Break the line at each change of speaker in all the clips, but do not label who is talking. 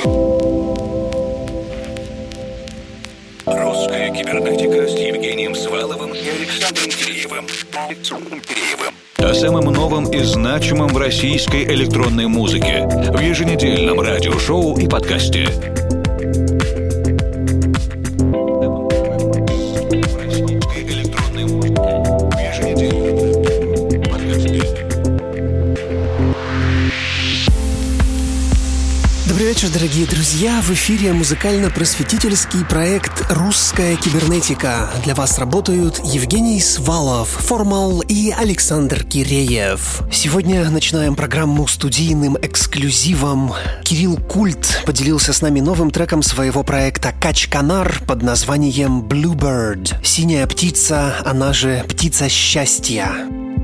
Русская кибернетика с Евгением Сваловым и Александром Киреевым. О самом новом и значимом в российской электронной музыке в еженедельном радиошоу и подкасте.
Добрый вечер, дорогие друзья! В эфире музыкально-просветительский проект «Русская кибернетика». Для вас работают Евгений Свалов, Формал и Александр Киреев. Сегодня начинаем программу студийным эксклюзивом. Кирилл Культ поделился с нами новым треком своего проекта «Кач-Канар» под названием «Bluebird». «Синяя птица», она же «Птица счастья».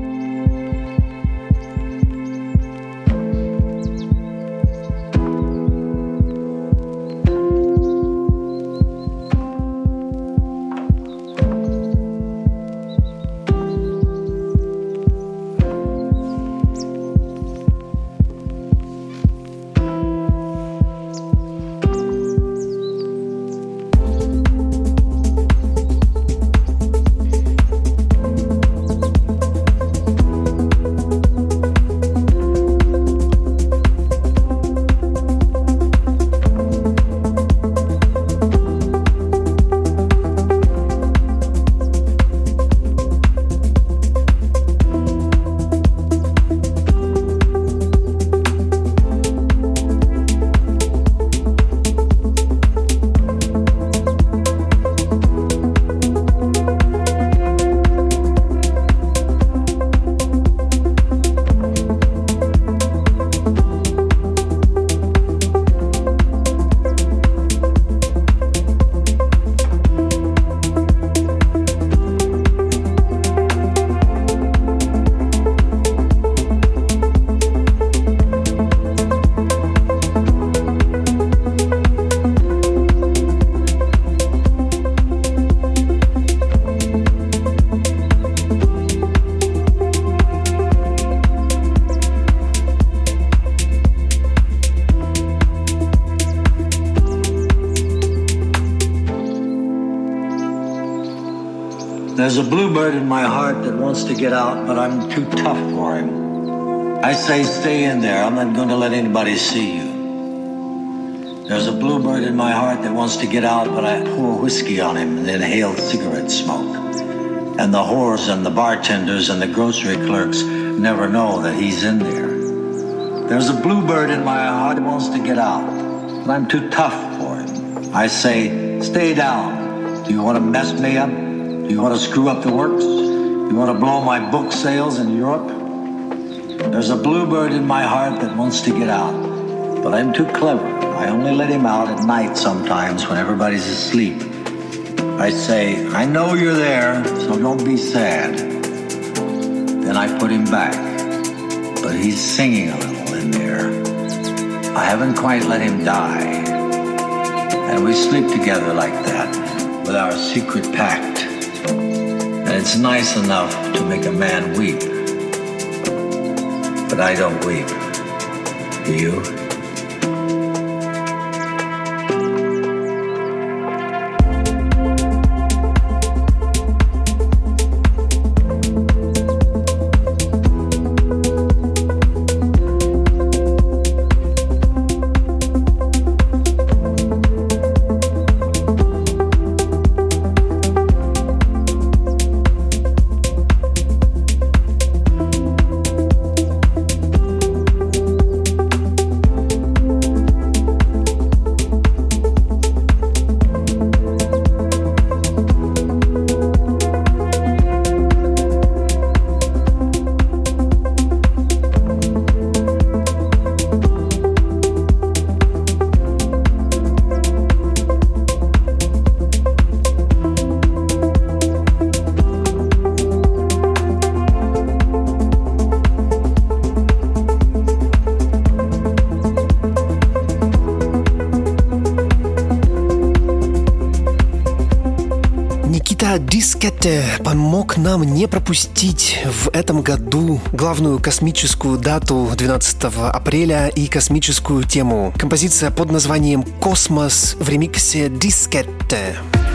There's a bluebird in my heart that wants to get out, but I'm too tough for him. I say stay in there, I'm not going to let anybody see you. There's a bluebird in my heart that wants to get out, but I pour whiskey on him and inhale cigarette smoke. And the whores and the bartenders and the grocery clerks never know that he's in there. There's a bluebird in my heart that wants to get out, but I'm too tough for him. I say stay down. Do you want to mess me up? Do you want to screw up the works? You want to blow my book sales in Europe? There's a bluebird in my heart that wants to get out, but I'm too clever. I only let him out at night sometimes when everybody's asleep. I say, I know you're there, so don't be sad. Then I put him back, but he's singing a little in there. I haven't quite let him die. And we sleep together like that, with our secret pact. And it's nice enough to make a man weep. But I don't weep. Do you?
Diskette помог нам не пропустить в этом году главную космическую дату 12 апреля и космическую тему. Композиция под названием «Космос» в ремиксе Diskette.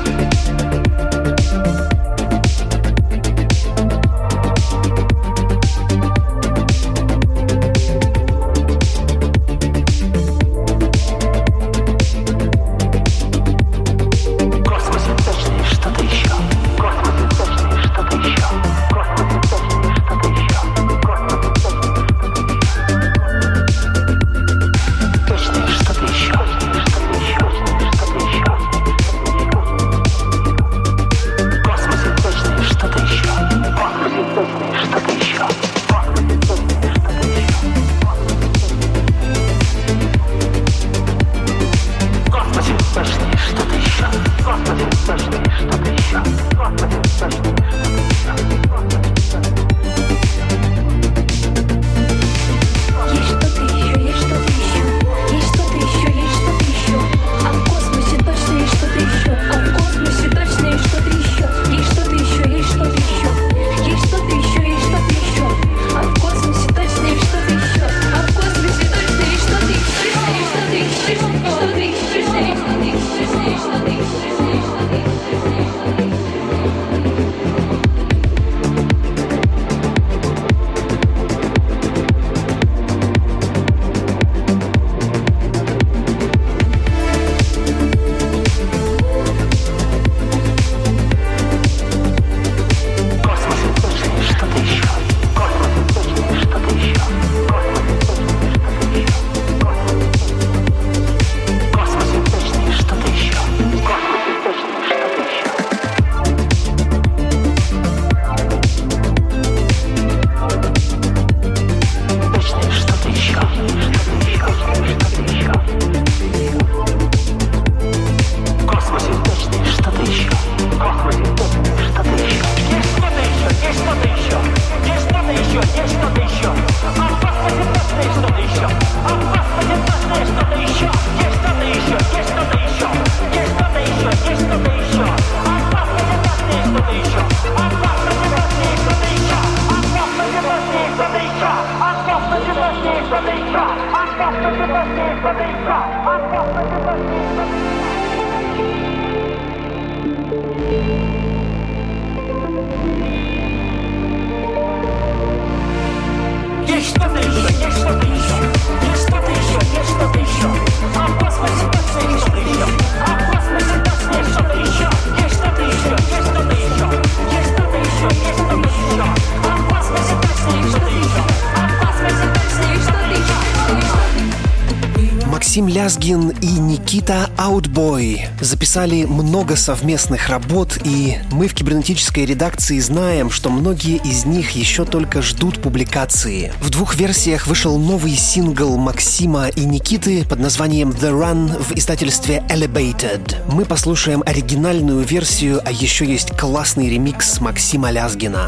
Максим Лязгин и Никита Аутбой записали много совместных работ, и мы в кибернетической редакции знаем, что многие из них еще только ждут публикации. В 2 версиях вышел новый сингл Максима и Никиты под названием The Run в издательстве Elevated. Мы послушаем оригинальную версию, а еще есть классный ремикс Максима Лязгина.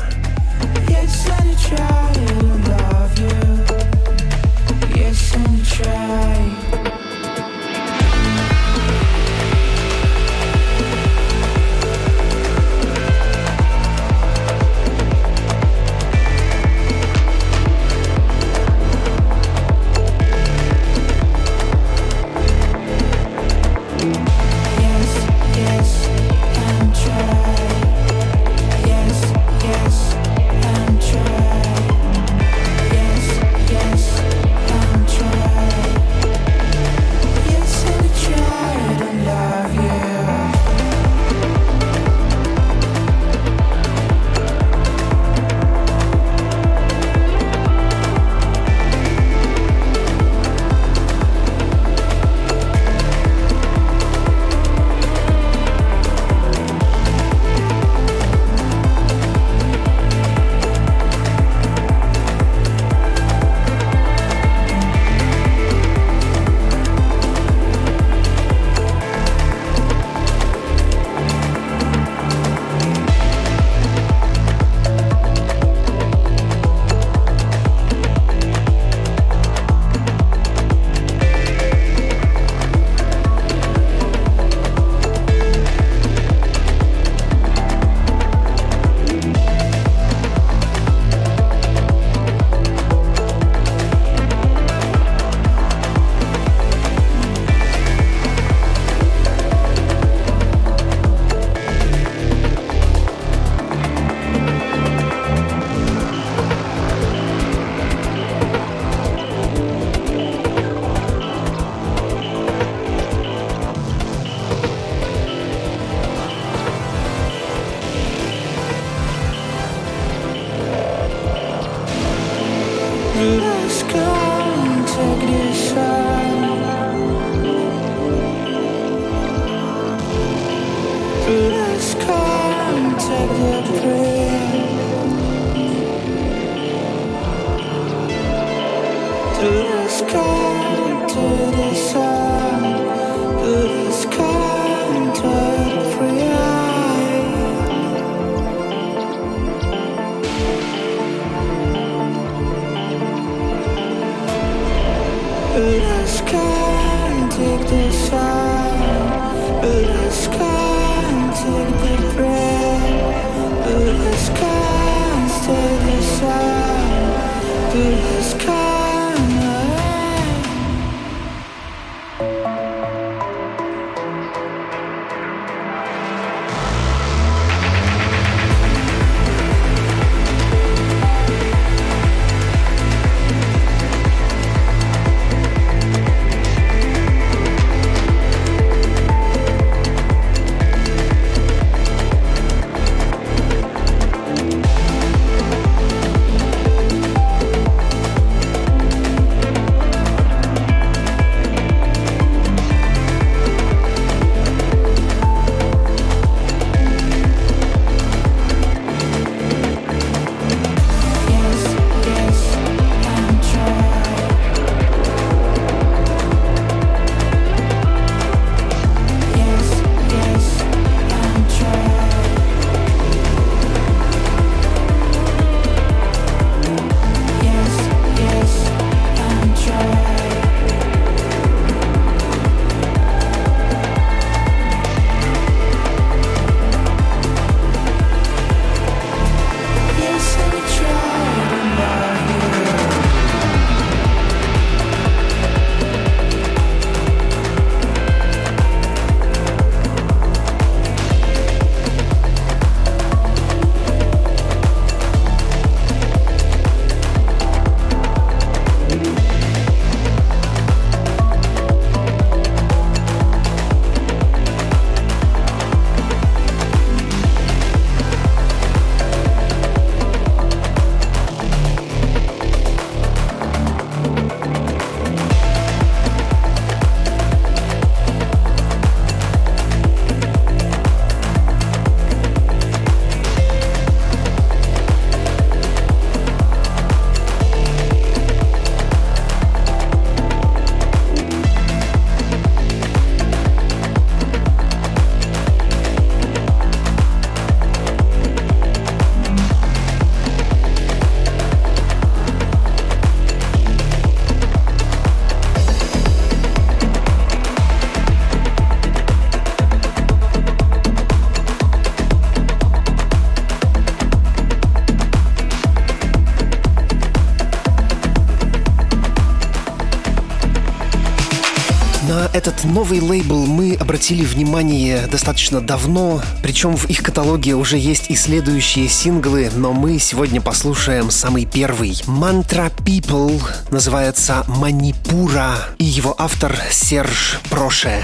На этот новый лейбл мы обратили внимание достаточно давно, причем в их каталоге уже есть и следующие синглы, но мы сегодня послушаем самый первый. Mantra People называется Манипура, и его автор Серж Проше.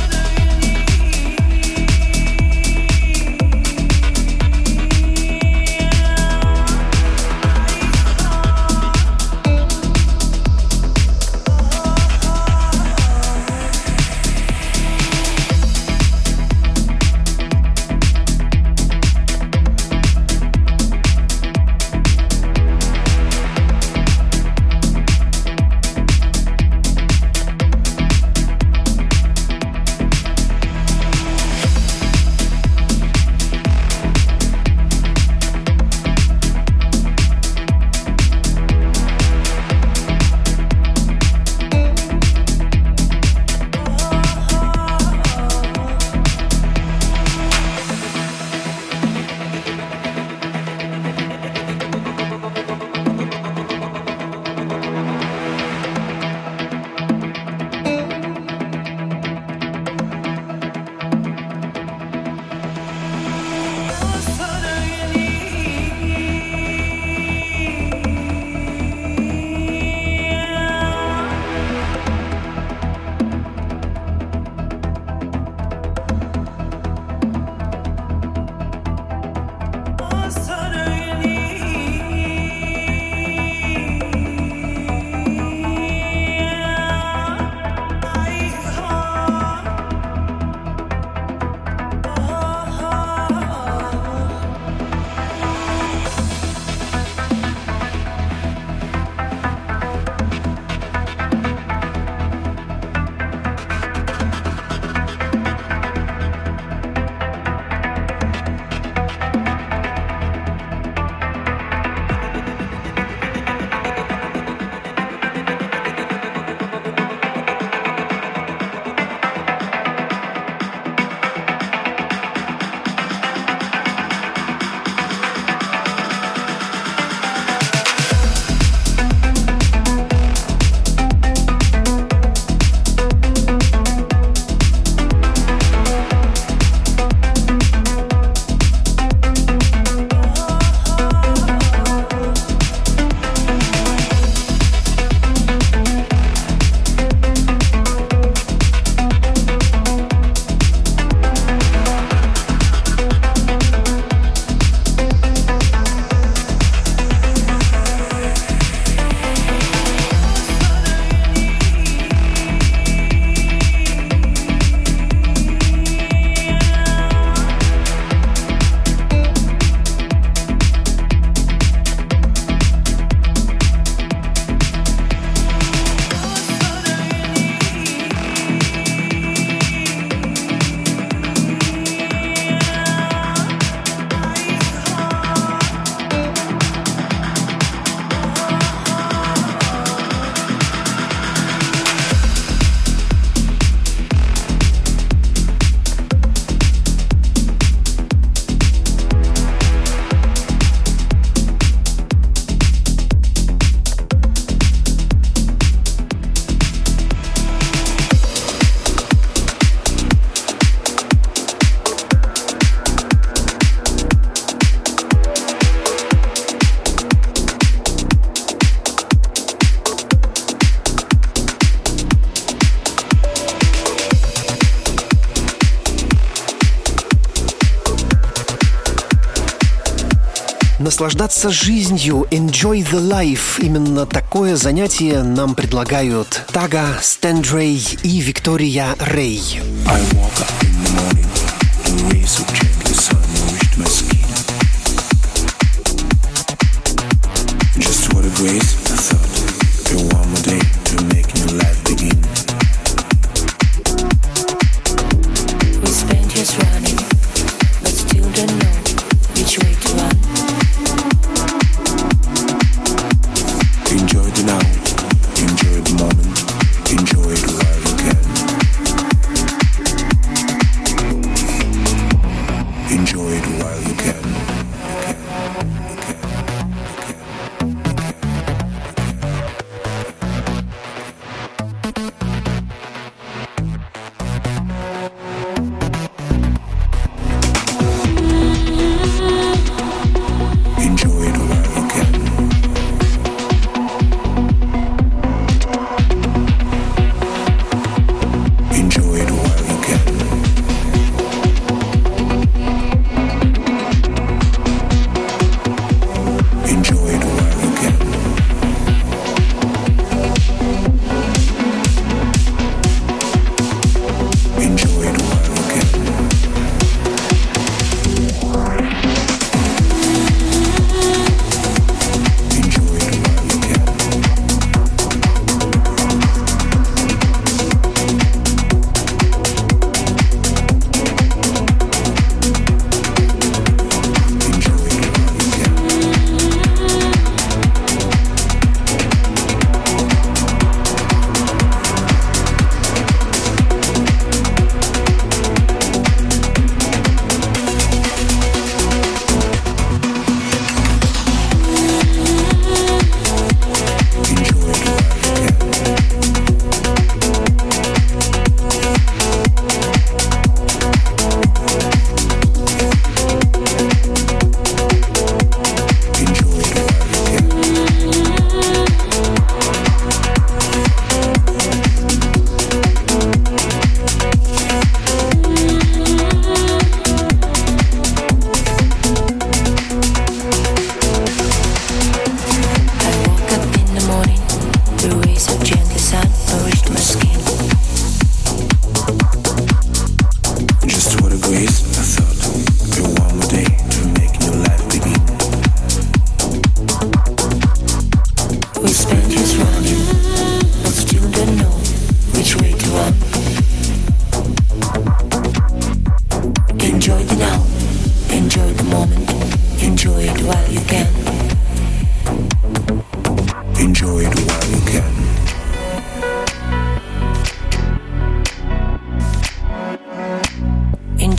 Наслаждаться жизнью, enjoy the life. Именно такое занятие нам предлагают Тага, Стэндрей и Виктория Рэй.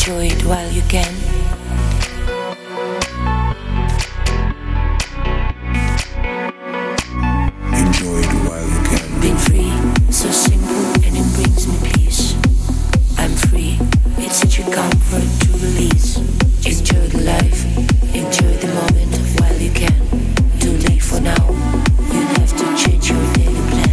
Enjoy it while you can.
Enjoy it while you can.
Being free, so simple and it brings me peace. I'm free, it's such a comfort to release. Enjoy the life, enjoy the moment while you can. Too late for now, you have to change your daily plan.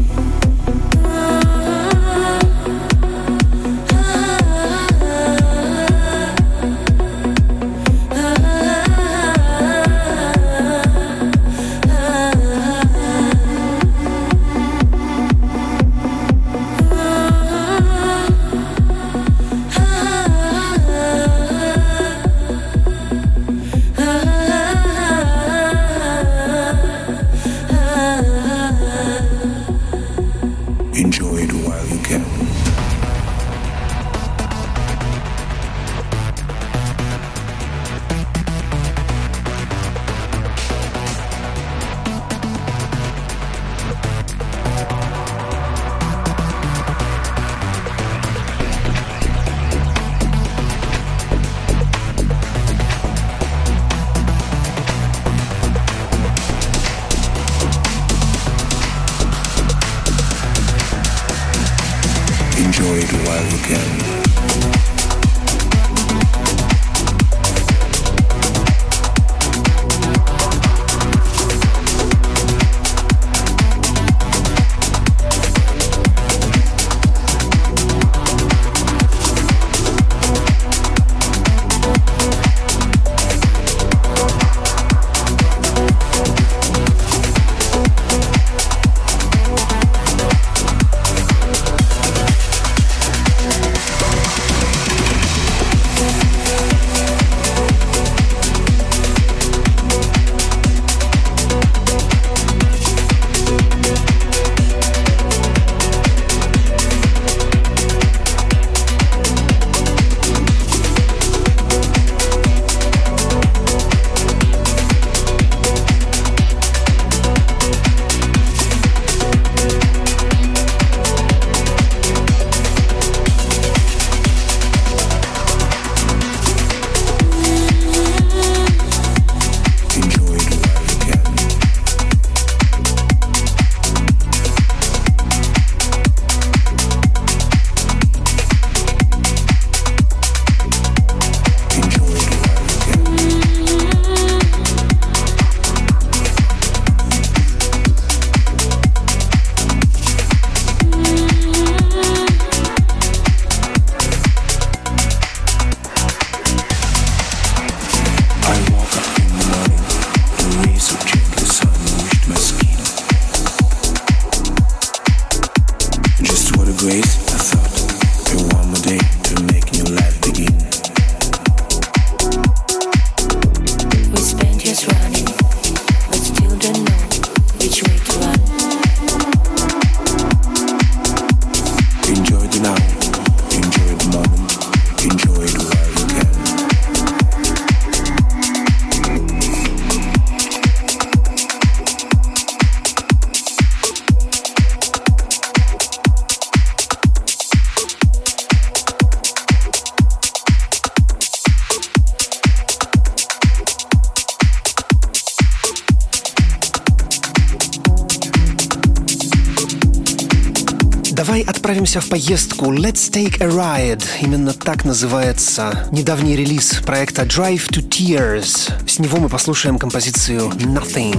Давай отправимся в поездку. Let's take a ride. Именно так называется недавний релиз проекта Drive to Tears. С него мы послушаем композицию Nothing.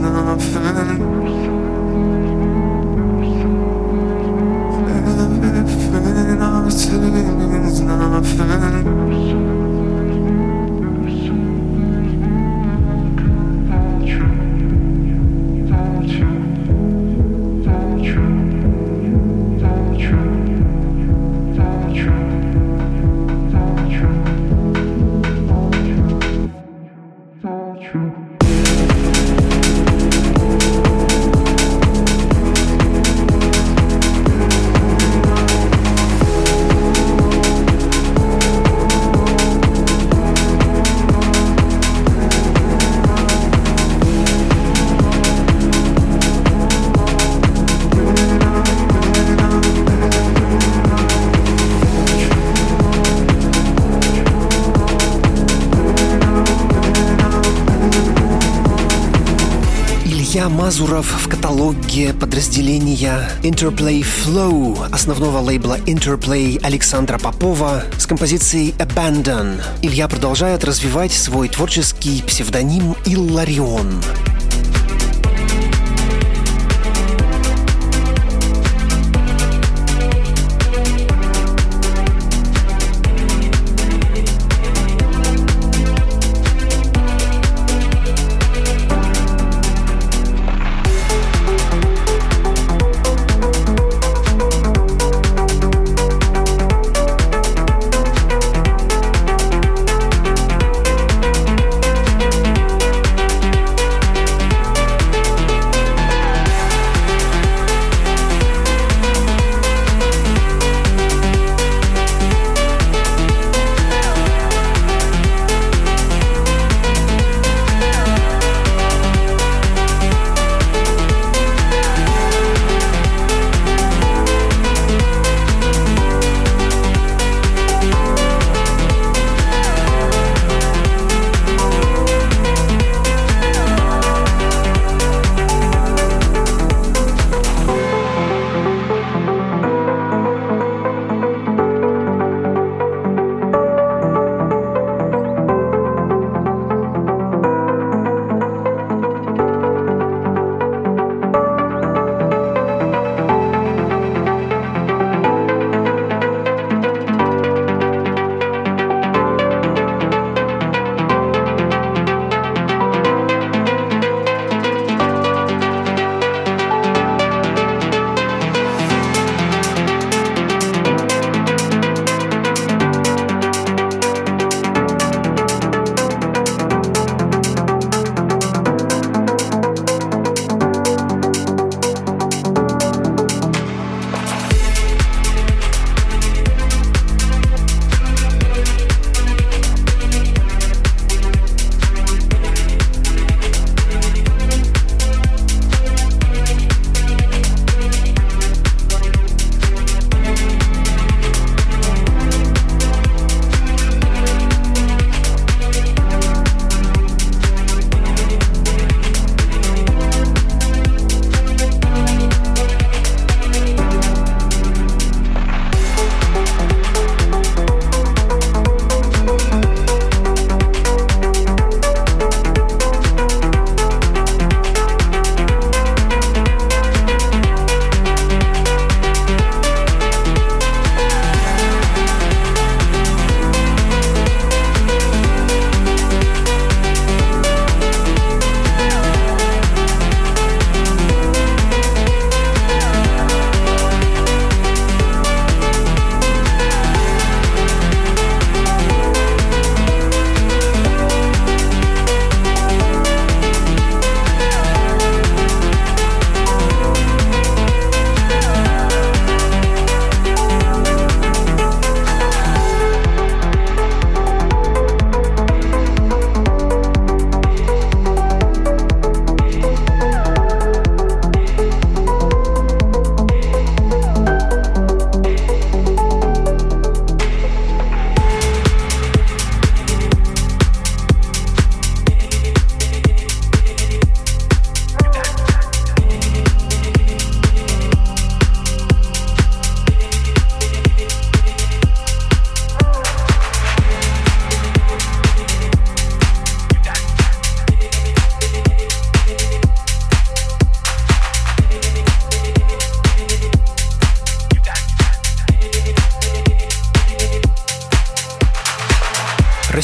Мазуров в каталоге подразделения Interplay Flow основного лейбла Interplay Александра Попова с композицией Abandon. Илья продолжает развивать свой творческий псевдоним Илларион.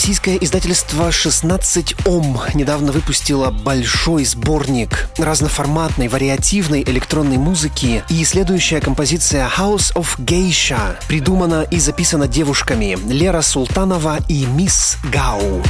Российское издательство 16 Ом недавно выпустило большой сборник разноформатной, вариативной электронной музыки, и следующая композиция House of Geisha придумана и записана девушками Лера Султанова и Мисс Гау.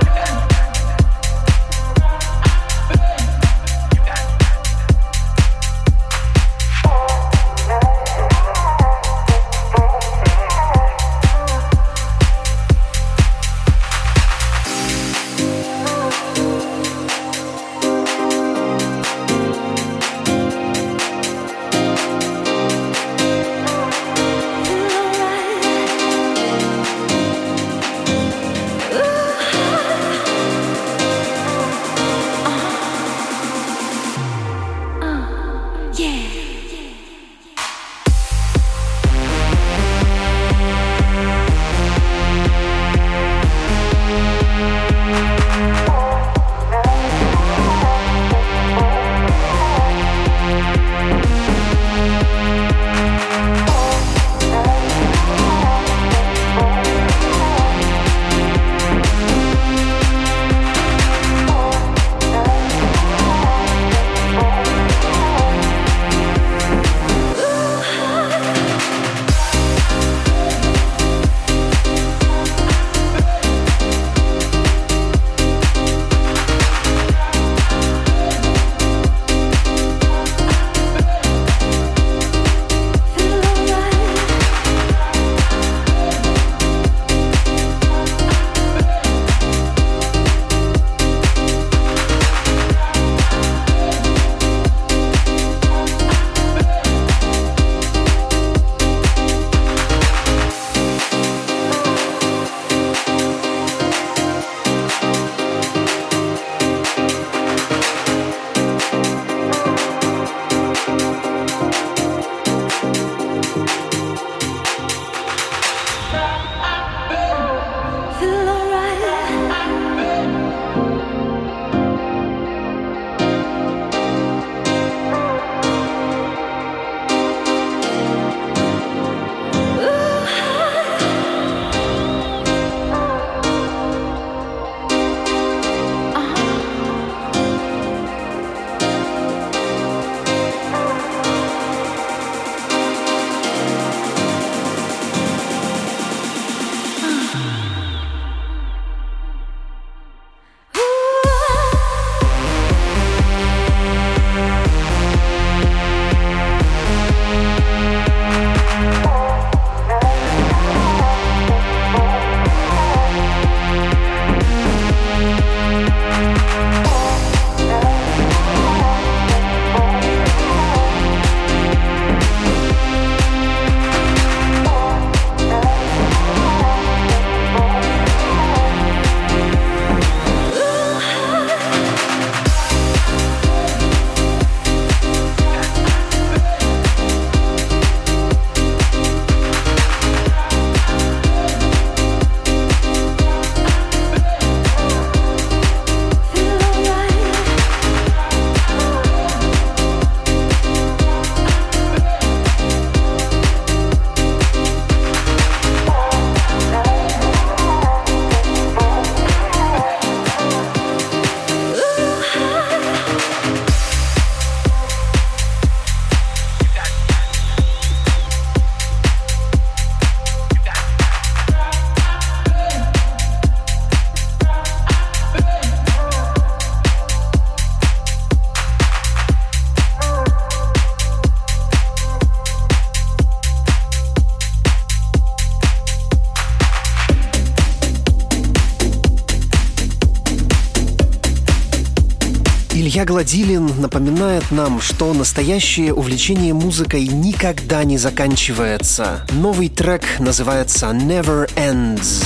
Илья Гладилин напоминает нам, что настоящее увлечение музыкой никогда не заканчивается. Новый трек называется «Never Ends».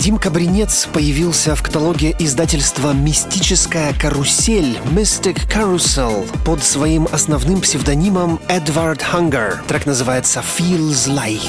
Вадим Кабринец появился в каталоге издательства «Мистическая карусель» Mystic Carousel под своим основным псевдонимом Edward Hunger. Трек называется «Feels Like».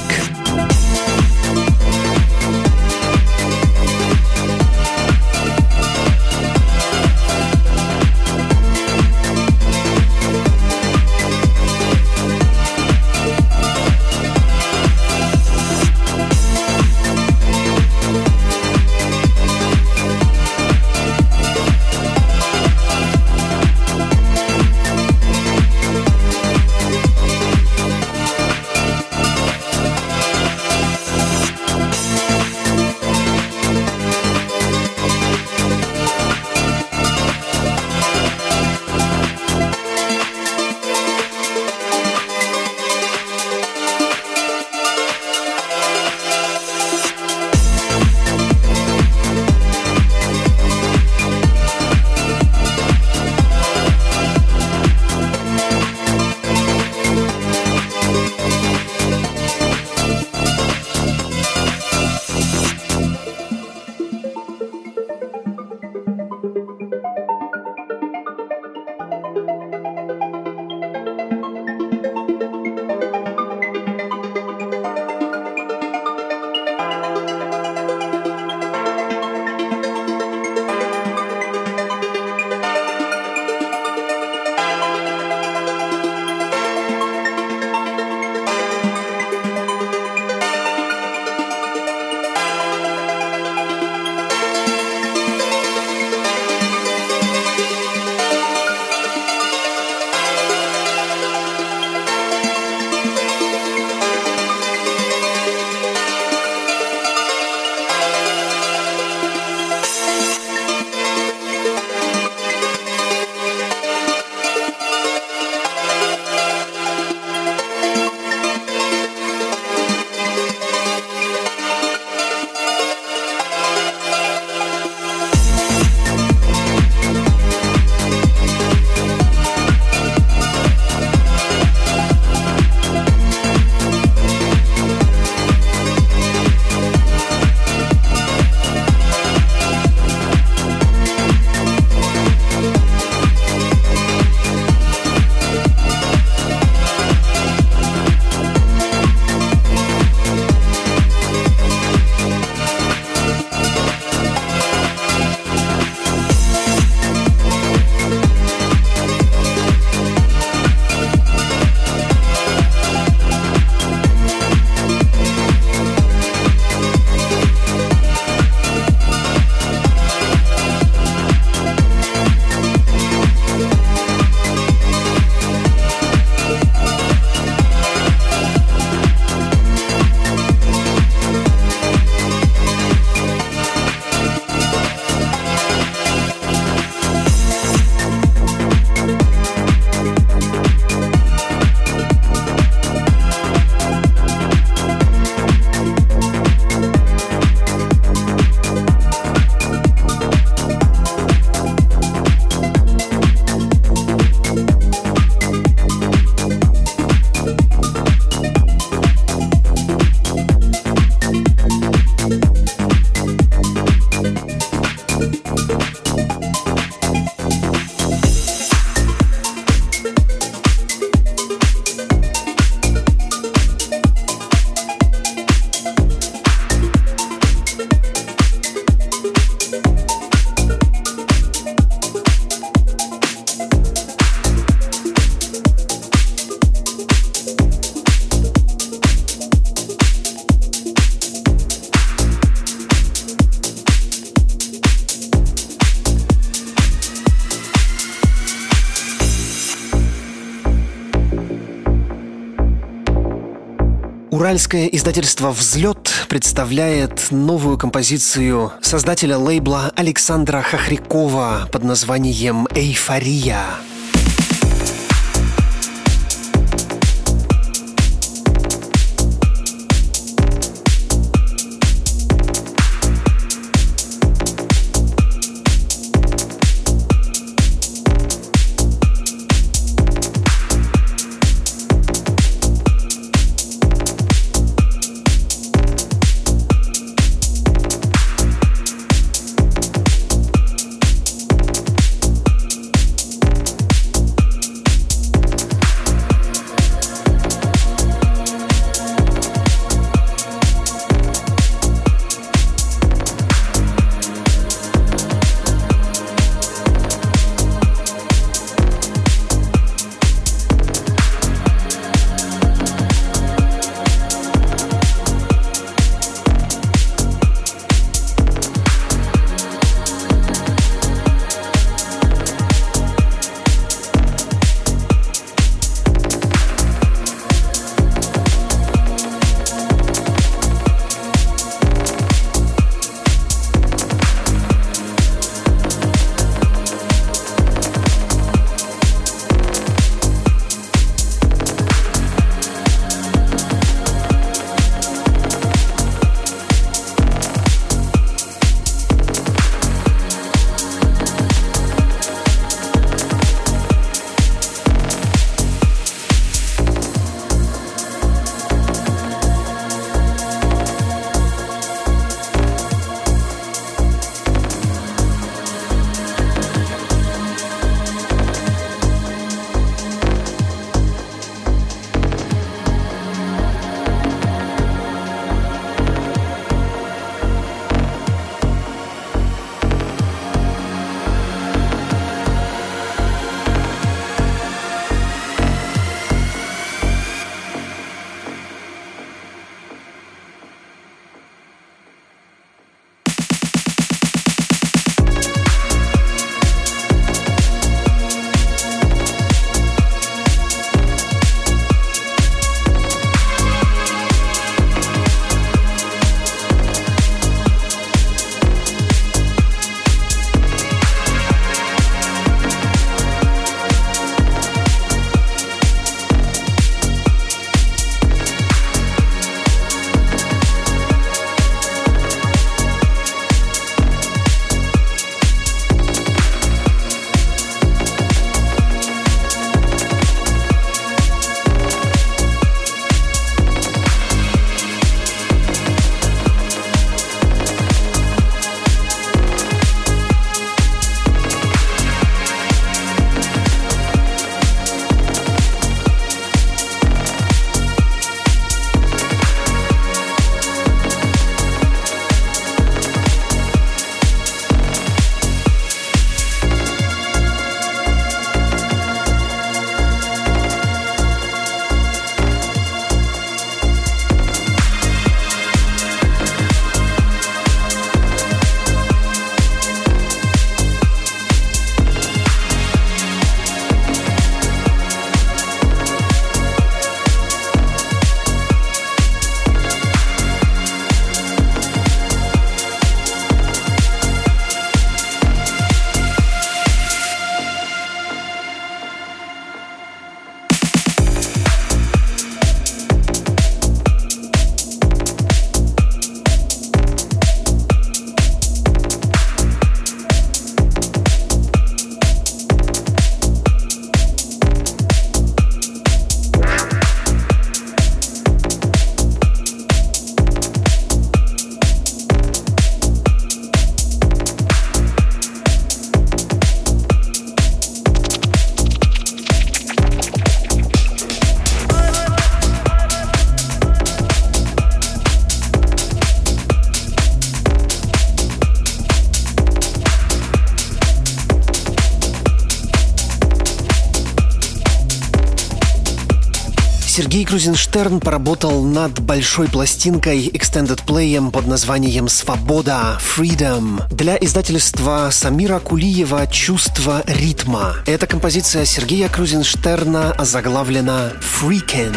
Уральское издательство «Взлет» представляет новую композицию создателя лейбла Александра Хохрякова под названием «Эйфория». Сергей Крузенштерн поработал над большой пластинкой Extended Play под названием «Свобода» (Freedom) для издательства Самира Кулиева «Чувство ритма». Эта композиция Сергея Крузенштерна озаглавлена «Freakin'».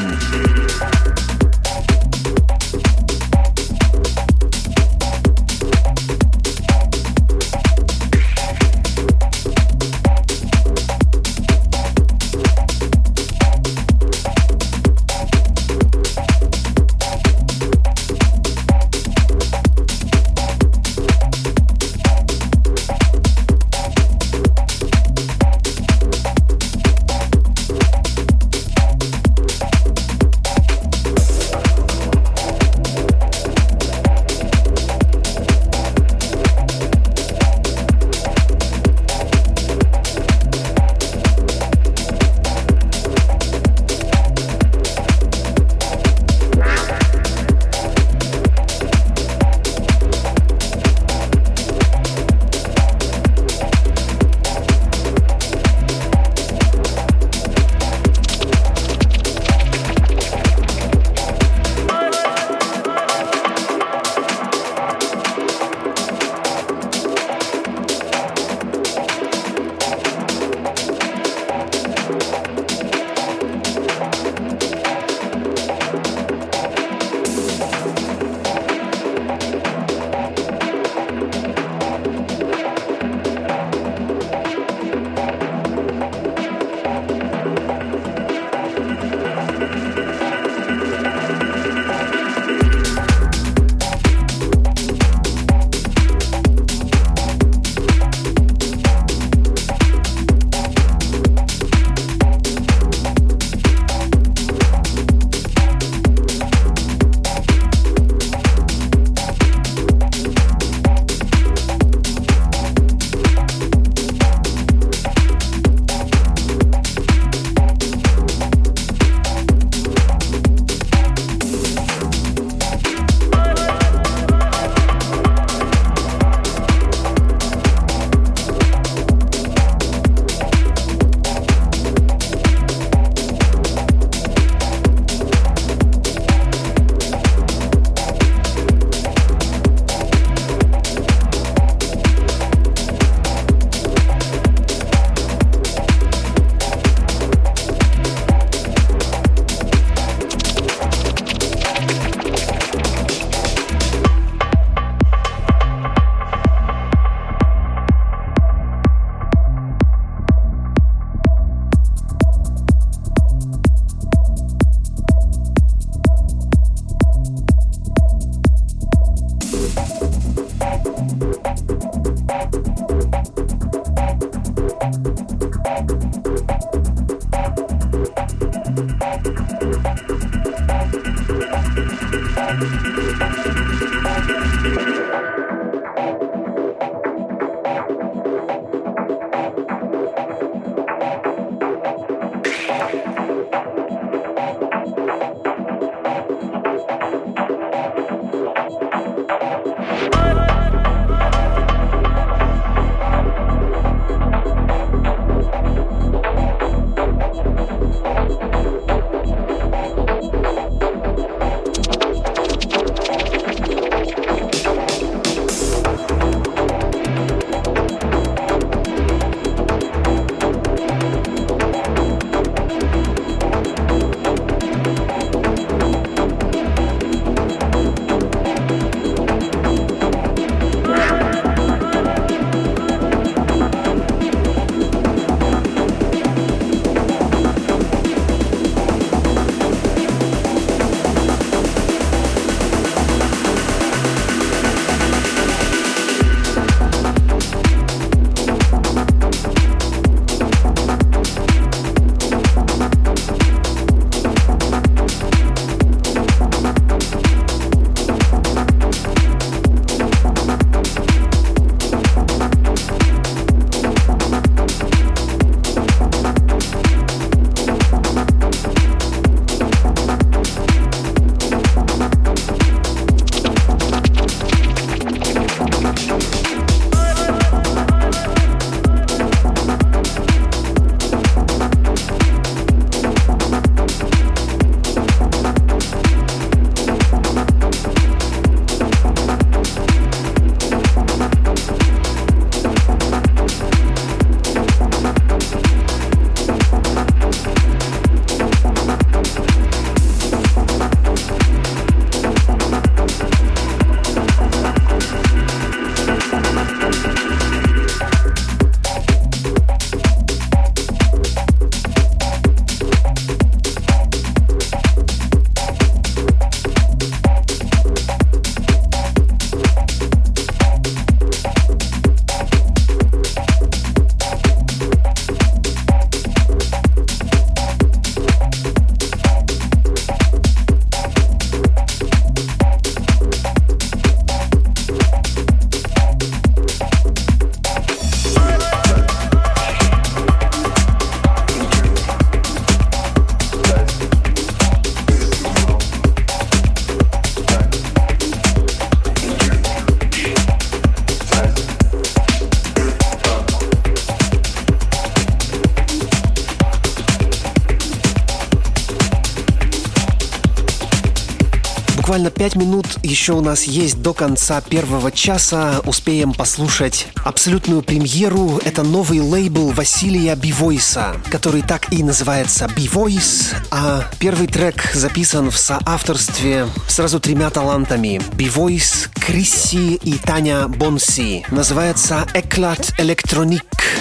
буквально 5 минут еще у нас есть до конца первого часа. Успеем послушать абсолютную премьеру. Это новый лейбл Василия B-Voice, который так и называется B-Voice. А первый трек записан в соавторстве сразу 3 талантами: B-Voice, Крисси и Таня Бонси. Называется «Éclat électronique».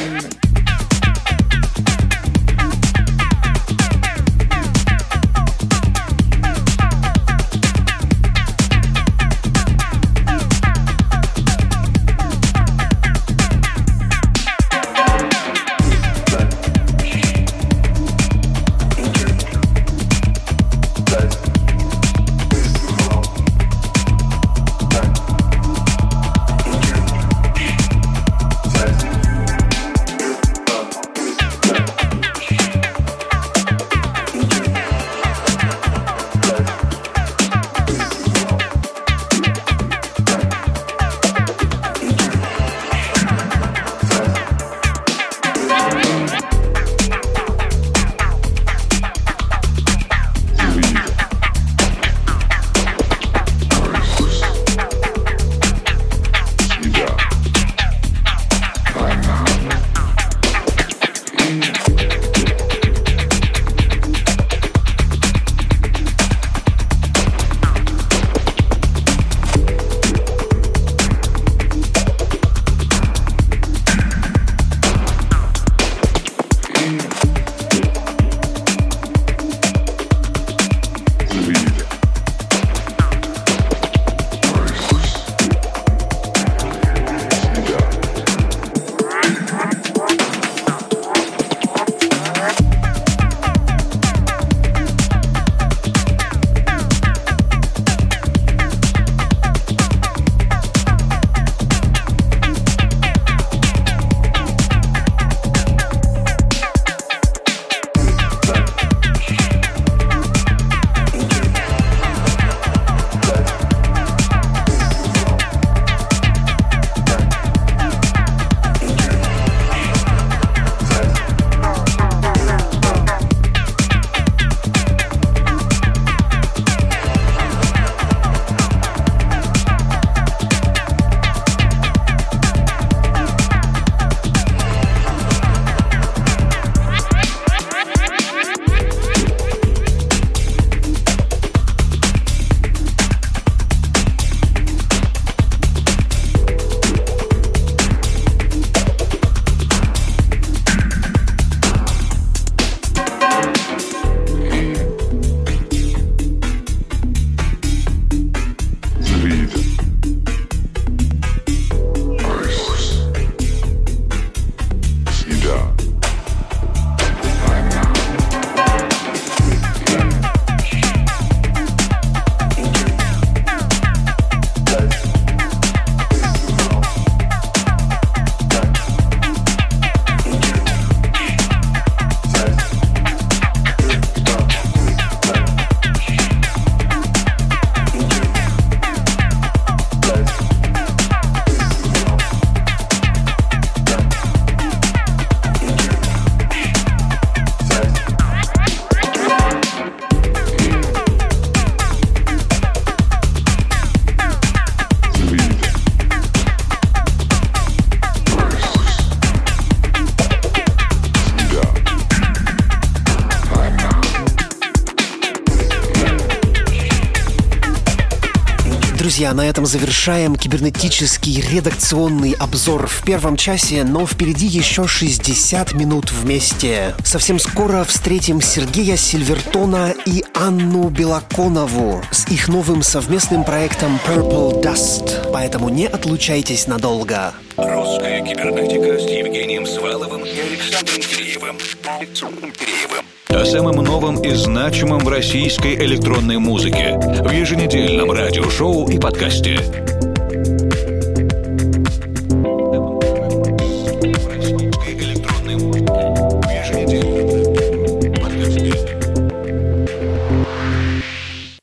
Друзья, на этом завершаем кибернетический редакционный обзор в первом часе, но впереди еще 60 минут вместе. Совсем скоро встретим Сергея Сильвертона и Анну Белоконову с их новым совместным проектом Purple Dust, поэтому не отлучайтесь надолго.
Русская кибернетика с Евгением Сваловым и Александром Киреевым. О самом новом и значимом в российской электронной музыке в еженедельном радиошоу и подкасте. Российской электронной